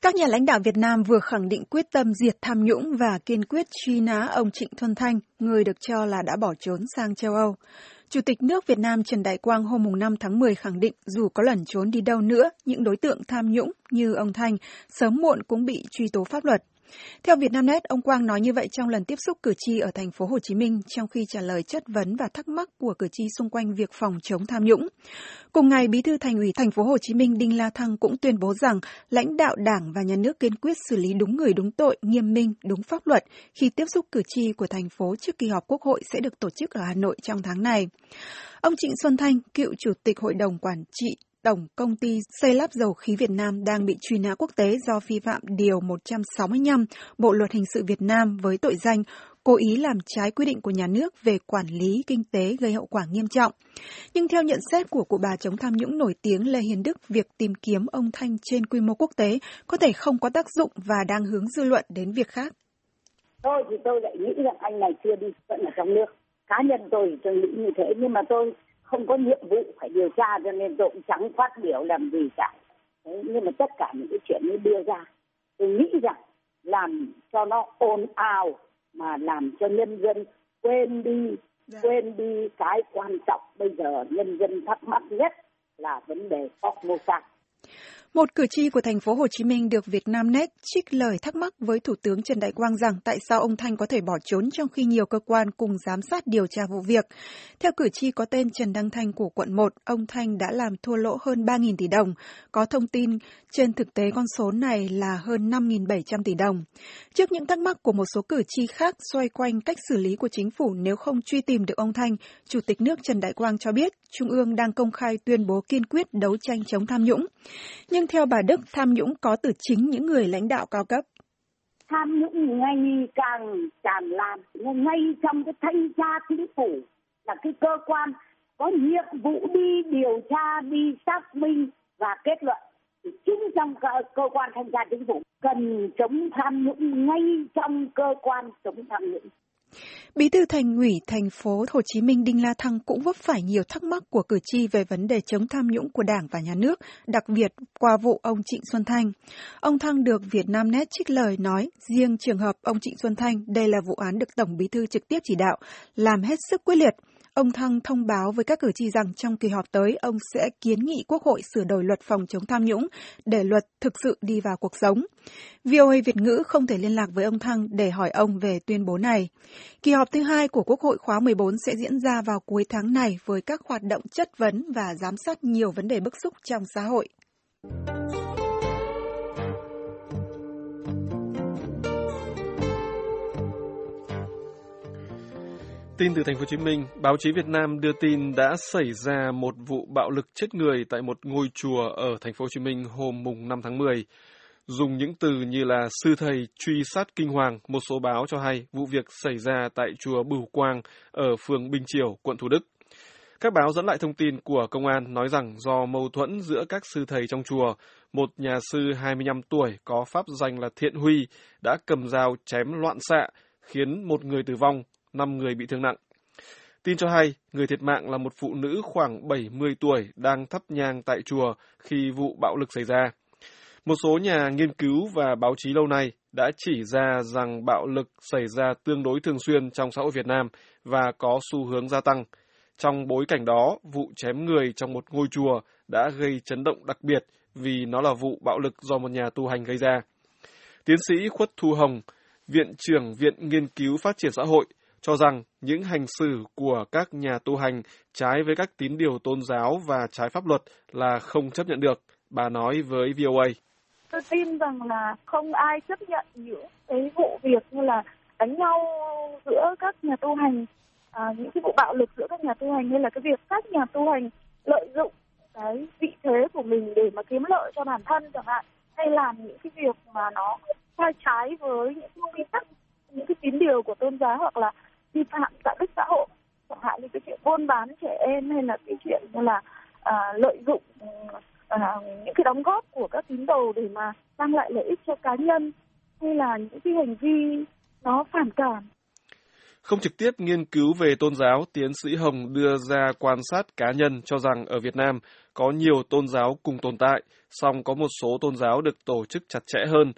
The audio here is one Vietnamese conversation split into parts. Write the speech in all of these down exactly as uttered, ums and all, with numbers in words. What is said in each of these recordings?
Các nhà lãnh đạo Việt Nam vừa khẳng định quyết tâm diệt tham nhũng và kiên quyết truy nã ông Trịnh Xuân Thanh, người được cho là đã bỏ trốn sang châu Âu. Chủ tịch nước Việt Nam Trần Đại Quang hôm năm tháng mười khẳng định dù có lẩn trốn đi đâu nữa, những đối tượng tham nhũng như ông Thanh sớm muộn cũng bị truy tố pháp luật. Theo Vietnamnet, ông Quang nói như vậy trong lần tiếp xúc cử tri ở thành phố Hồ Chí Minh trong khi trả lời chất vấn và thắc mắc của cử tri xung quanh việc phòng chống tham nhũng. Cùng ngày, Bí thư Thành ủy thành phố Hồ Chí Minh Đinh La Thăng cũng tuyên bố rằng lãnh đạo Đảng và Nhà nước kiên quyết xử lý đúng người đúng tội, nghiêm minh, đúng pháp luật khi tiếp xúc cử tri của thành phố trước kỳ họp Quốc hội sẽ được tổ chức ở Hà Nội trong tháng này. Ông Trịnh Xuân Thanh, cựu Chủ tịch Hội đồng Quản trị Tổng Công ty Xây lắp Dầu khí Việt Nam đang bị truy nã quốc tế do vi phạm Điều một trăm sáu mươi lăm Bộ Luật Hình sự Việt Nam với tội danh cố ý làm trái quy định của nhà nước về quản lý kinh tế gây hậu quả nghiêm trọng. Nhưng theo nhận xét của cụ bà chống tham nhũng nổi tiếng Lê Hiền Đức, việc tìm kiếm ông Thanh trên quy mô quốc tế có thể không có tác dụng và đang hướng dư luận đến việc khác. Tôi thì tôi lại nghĩ rằng anh này chưa đi vẫn ở trong nước. Cá nhân tôi thì tôi nghĩ như thế, nhưng mà tôi không có nhiệm vụ phải điều tra cho nên tôi cũng chẳng phát biểu làm gì cả. Đấy, nhưng mà tất cả những cái chuyện ấy đưa ra, tôi nghĩ rằng làm cho nó ồn ào mà làm cho nhân dân quên đi, dạ. quên đi cái quan trọng bây giờ nhân dân thắc mắc nhất là vấn đề Formosa. Một cử tri của thành phố Hồ Chí Minh được Vietnamnet trích lời thắc mắc với Thủ tướng Trần Đại Quang rằng tại sao ông Thanh có thể bỏ trốn trong khi nhiều cơ quan cùng giám sát điều tra vụ việc. Theo cử tri có tên Trần Đăng Thanh của quận một, ông Thanh đã làm thua lỗ hơn ba nghìn tỷ đồng. Có thông tin trên thực tế con số này là hơn năm nghìn bảy trăm tỷ đồng. Trước những thắc mắc của một số cử tri khác xoay quanh cách xử lý của chính phủ nếu không truy tìm được ông Thanh, Chủ tịch nước Trần Đại Quang cho biết Trung ương đang công khai tuyên bố kiên quyết đấu tranh chống tham nhũng. Nhưng theo bà Đức, tham nhũng có từ chính những người lãnh đạo cao cấp. Tham nhũng ngày càng tràn lan, ngay trong cái thanh tra chính phủ là cái cơ quan có nhiệm vụ đi điều tra, đi xác minh và kết luận. Thì chính trong cơ, cơ quan thanh tra chính phủ cần chống tham nhũng ngay trong cơ quan chống tham nhũng. Bí thư Thành ủy thành phố Hồ Chí Minh Đinh La Thăng cũng vấp phải nhiều thắc mắc của cử tri về vấn đề chống tham nhũng của Đảng và Nhà nước, đặc biệt qua vụ ông Trịnh Xuân Thanh. Ông Thăng được Vietnamnet trích lời nói, riêng trường hợp ông Trịnh Xuân Thanh, đây là vụ án được Tổng Bí thư trực tiếp chỉ đạo, làm hết sức quyết liệt. Ông Thăng thông báo với các cử tri rằng trong kỳ họp tới, ông sẽ kiến nghị Quốc hội sửa đổi luật phòng chống tham nhũng để luật thực sự đi vào cuộc sống. vê o a Việt ngữ không thể liên lạc với ông Thăng để hỏi ông về tuyên bố này. Kỳ họp thứ hai của Quốc hội khóa mười bốn sẽ diễn ra vào cuối tháng này với các hoạt động chất vấn và giám sát nhiều vấn đề bức xúc trong xã hội. Tin từ thành phố Hồ Chí Minh, báo chí Việt Nam đưa tin đã xảy ra một vụ bạo lực chết người tại một ngôi chùa ở thành phố Hồ Chí Minh hôm mùng năm tháng mười. Dùng những từ như là sư thầy truy sát kinh hoàng, một số báo cho hay vụ việc xảy ra tại chùa Bửu Quang ở phường Bình Triểu, quận Thủ Đức. Các báo dẫn lại thông tin của công an nói rằng do mâu thuẫn giữa các sư thầy trong chùa, một nhà sư hai mươi lăm tuổi có pháp danh là Thiện Huy đã cầm dao chém loạn xạ, khiến một người tử vong, năm người bị thương nặng. Tin cho hay, người thiệt mạng là một phụ nữ khoảng bảy mươi tuổi đang thắp nhang tại chùa khi vụ bạo lực xảy ra. Một số nhà nghiên cứu và báo chí lâu nay đã chỉ ra rằng bạo lực xảy ra tương đối thường xuyên trong xã hội Việt Nam và có xu hướng gia tăng. Trong bối cảnh đó, vụ chém người trong một ngôi chùa đã gây chấn động đặc biệt vì nó là vụ bạo lực do một nhà tu hành gây ra. Tiến sĩ Khuất Thu Hồng, Viện trưởng Viện Nghiên cứu Phát triển Xã hội, cho rằng những hành xử của các nhà tu hành trái với các tín điều tôn giáo và trái pháp luật là không chấp nhận được. Bà nói với vê o a. Tôi tin rằng là không ai chấp nhận những cái vụ việc như là đánh nhau giữa các nhà tu hành, à, những cái vụ bạo lực giữa các nhà tu hành, hay là cái việc các nhà tu hành lợi dụng cái vị thế của mình để mà kiếm lợi cho bản thân chẳng hạn, hay làm những cái việc mà nó sai trái với những cái quy tắc, những cái tín điều của tôn giáo, hoặc là vi phạm đạo đức xã hội, chẳng hạn như cái chuyện buôn bán trẻ em, hay là cái chuyện như là à, lợi dụng à, những cái đóng góp của các tín đồ để mà mang lại lợi ích cho cá nhân, hay là những cái hành vi nó phản cảm. Không trực tiếp nghiên cứu về tôn giáo, tiến sĩ Hồng đưa ra quan sát cá nhân cho rằng ở Việt Nam có nhiều tôn giáo cùng tồn tại, song có một số tôn giáo được tổ chức chặt chẽ hơn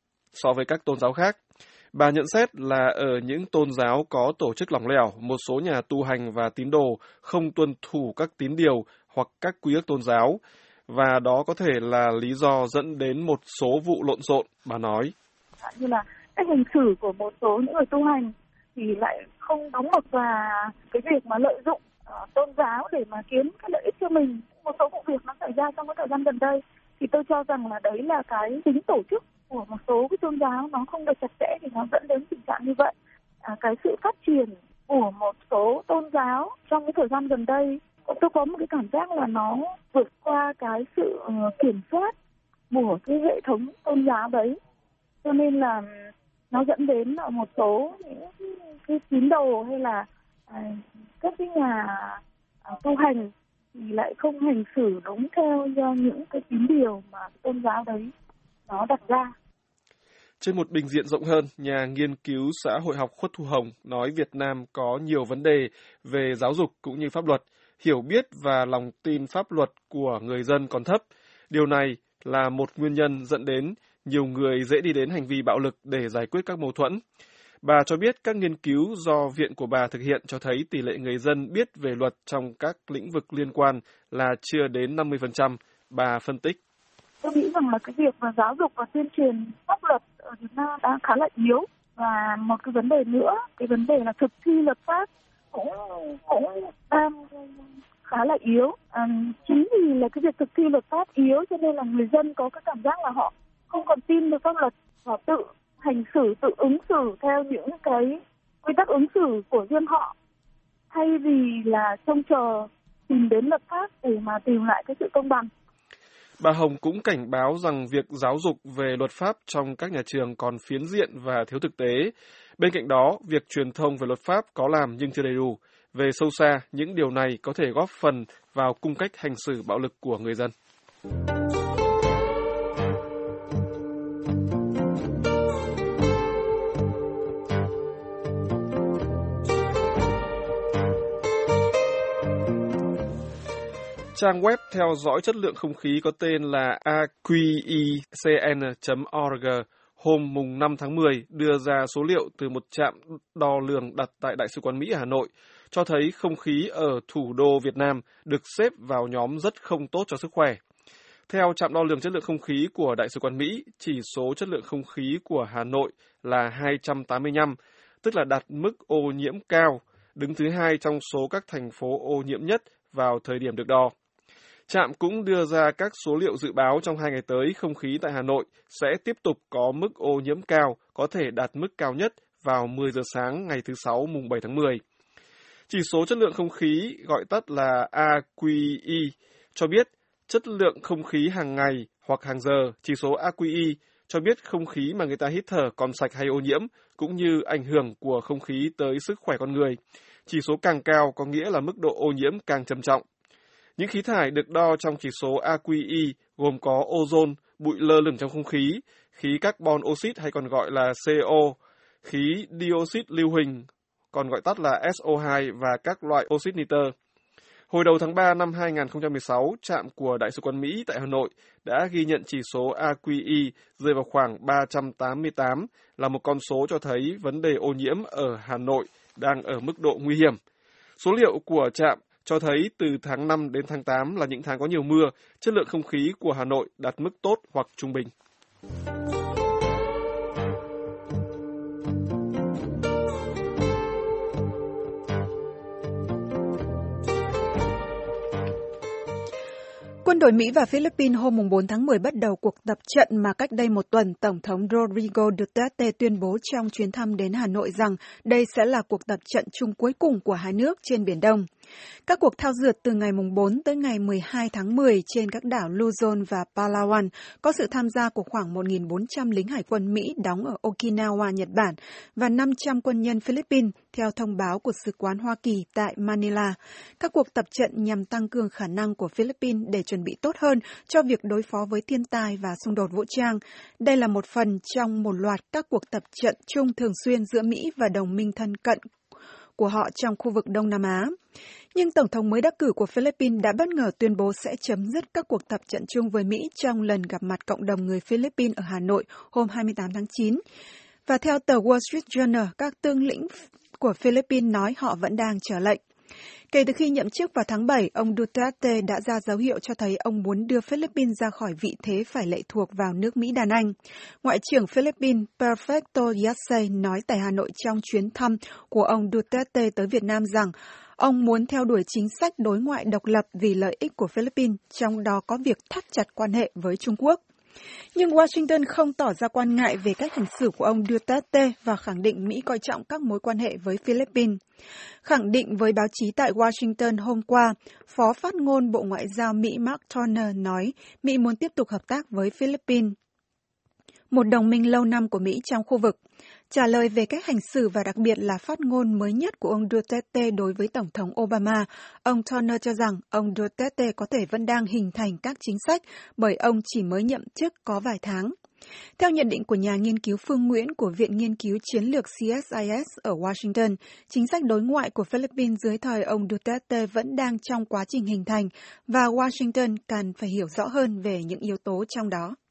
so với các tôn giáo khác. Bà nhận xét là ở những tôn giáo có tổ chức lỏng lẻo, một số nhà tu hành và tín đồ không tuân thủ các tín điều hoặc các quy ước tôn giáo, và đó có thể là lý do dẫn đến một số vụ lộn xộn, bà nói. Như là cách hành xử của một số những người tu hành thì lại không đúng mực, và cái việc mà lợi dụng uh, tôn giáo để mà kiếm cái lợi ích cho mình. Một số vụ việc nó xảy ra trong cái thời gian gần đây thì tôi cho rằng là đấy là cái tính tổ chức của một số cái tôn giáo nó không được chặt chẽ thì nó dẫn đến tình trạng như vậy. À, cái sự phát triển của một số tôn giáo trong cái thời gian gần đây, tôi có một cái cảm giác là nó vượt qua cái sự uh, kiểm soát của cái hệ thống tôn giáo đấy, cho nên là nó dẫn đến là một số những cái tín đồ hay là à, các cái nhà à, tu hành thì lại không hành xử đúng theo những cái tín điều mà tôn giáo đấy nó đặt ra. Trên một bình diện rộng hơn, nhà nghiên cứu xã hội học Khuất Thu Hồng nói Việt Nam có nhiều vấn đề về giáo dục cũng như pháp luật, hiểu biết và lòng tin pháp luật của người dân còn thấp. Điều này là một nguyên nhân dẫn đến nhiều người dễ đi đến hành vi bạo lực để giải quyết các mâu thuẫn. Bà cho biết các nghiên cứu do viện của bà thực hiện cho thấy tỷ lệ người dân biết về luật trong các lĩnh vực liên quan là chưa đến năm mươi phần trăm. Bà phân tích. Tôi nghĩ rằng là cái việc mà giáo dục và tuyên truyền pháp luật ở Việt Nam đang khá là yếu. Và một cái vấn đề nữa, cái vấn đề là thực thi luật pháp cũng, cũng đang khá là yếu. À, chính vì là cái việc thực thi luật pháp yếu cho nên là người dân có cái cảm giác là họ không còn tin được pháp luật và tự hành xử, tự ứng xử theo những cái quy tắc ứng xử của riêng họ, thay vì là trông chờ tìm đến luật pháp để mà tìm lại cái sự công bằng. Bà Hồng cũng cảnh báo rằng việc giáo dục về luật pháp trong các nhà trường còn phiến diện và thiếu thực tế. Bên cạnh đó, việc truyền thông về luật pháp có làm nhưng chưa đầy đủ. Về sâu xa, những điều này có thể góp phần vào cung cách hành xử bạo lực của người dân. Trang web theo dõi chất lượng không khí có tên là a quy e c n chấm org hôm mùng năm tháng mười đưa ra số liệu từ một trạm đo lường đặt tại Đại sứ quán Mỹ ở Hà Nội, cho thấy không khí ở thủ đô Việt Nam được xếp vào nhóm rất không tốt cho sức khỏe. Theo trạm đo lường chất lượng không khí của Đại sứ quán Mỹ, chỉ số chất lượng không khí của Hà Nội là hai trăm tám mươi lăm, tức là đạt mức ô nhiễm cao, đứng thứ hai trong số các thành phố ô nhiễm nhất vào thời điểm được đo. Trạm cũng đưa ra các số liệu dự báo trong hai ngày tới không khí tại Hà Nội sẽ tiếp tục có mức ô nhiễm cao, có thể đạt mức cao nhất vào mười giờ sáng ngày thứ Sáu mùng bảy tháng mười. Chỉ số chất lượng không khí, gọi tắt là a quy e, cho biết chất lượng không khí hàng ngày hoặc hàng giờ. Chỉ số a quy e cho biết không khí mà người ta hít thở còn sạch hay ô nhiễm, cũng như ảnh hưởng của không khí tới sức khỏe con người. Chỉ số càng cao có nghĩa là mức độ ô nhiễm càng trầm trọng. Những khí thải được đo trong chỉ số a quy e gồm có ozone, bụi lơ lửng trong không khí, khí carbon oxide hay còn gọi là xê o, khí dioxide lưu huỳnh, còn gọi tắt là ét o hai và các loại oxit nitơ. Hồi đầu tháng ba năm hai nghìn không trăm mười sáu, trạm của Đại sứ quán Mỹ tại Hà Nội đã ghi nhận chỉ số a quy e rơi vào khoảng ba trăm tám mươi tám, là một con số cho thấy vấn đề ô nhiễm ở Hà Nội đang ở mức độ nguy hiểm. Số liệu của trạm cho thấy từ tháng năm đến tháng tám là những tháng có nhiều mưa, chất lượng không khí của Hà Nội đạt mức tốt hoặc trung bình. Quân đội Mỹ và Philippines hôm bốn tháng mười bắt đầu cuộc tập trận mà cách đây một tuần, Tổng thống Rodrigo Duterte tuyên bố trong chuyến thăm đến Hà Nội rằng đây sẽ là cuộc tập trận chung cuối cùng của hai nước trên Biển Đông. Các cuộc thao dượt từ ngày bốn tới ngày mười hai tháng mười trên các đảo Luzon và Palawan có sự tham gia của khoảng một nghìn bốn trăm lính hải quân Mỹ đóng ở Okinawa, Nhật Bản và năm trăm quân nhân Philippines, theo thông báo của Sứ quán Hoa Kỳ tại Manila. Các cuộc tập trận nhằm tăng cường khả năng của Philippines để chuẩn bị tốt hơn cho việc đối phó với thiên tai và xung đột vũ trang. Đây là một phần trong một loạt các cuộc tập trận chung thường xuyên giữa Mỹ và đồng minh thân cận của họ trong khu vực Đông Nam Á. Nhưng Tổng thống mới đắc cử của Philippines đã bất ngờ tuyên bố sẽ chấm dứt các cuộc tập trận chung với Mỹ trong lần gặp mặt cộng đồng người Philippines ở Hà Nội hôm hai mươi tám tháng chín. Và theo tờ Wall Street Journal, các tướng lĩnh của Philippines nói họ vẫn đang chờ lệnh. Kể từ khi nhậm chức vào tháng bảy, ông Duterte đã ra dấu hiệu cho thấy ông muốn đưa Philippines ra khỏi vị thế phải lệ thuộc vào nước Mỹ đàn anh. Ngoại trưởng Philippines Perfecto Yasay nói tại Hà Nội trong chuyến thăm của ông Duterte tới Việt Nam rằng ông muốn theo đuổi chính sách đối ngoại độc lập vì lợi ích của Philippines, trong đó có việc thắt chặt quan hệ với Trung Quốc. Nhưng Washington không tỏ ra quan ngại về cách hành xử của ông Duterte và khẳng định Mỹ coi trọng các mối quan hệ với Philippines. Khẳng định với báo chí tại Washington hôm qua, Phó phát ngôn Bộ Ngoại giao Mỹ Mark Turner nói Mỹ muốn tiếp tục hợp tác với Philippines, một đồng minh lâu năm của Mỹ trong khu vực. Trả lời về cách hành xử và đặc biệt là phát ngôn mới nhất của ông Duterte đối với Tổng thống Obama, ông Turner cho rằng ông Duterte có thể vẫn đang hình thành các chính sách bởi ông chỉ mới nhậm chức có vài tháng. Theo nhận định của nhà nghiên cứu Phương Nguyễn của Viện Nghiên cứu Chiến lược C S I S ở Washington, chính sách đối ngoại của Philippines dưới thời ông Duterte vẫn đang trong quá trình hình thành và Washington cần phải hiểu rõ hơn về những yếu tố trong đó.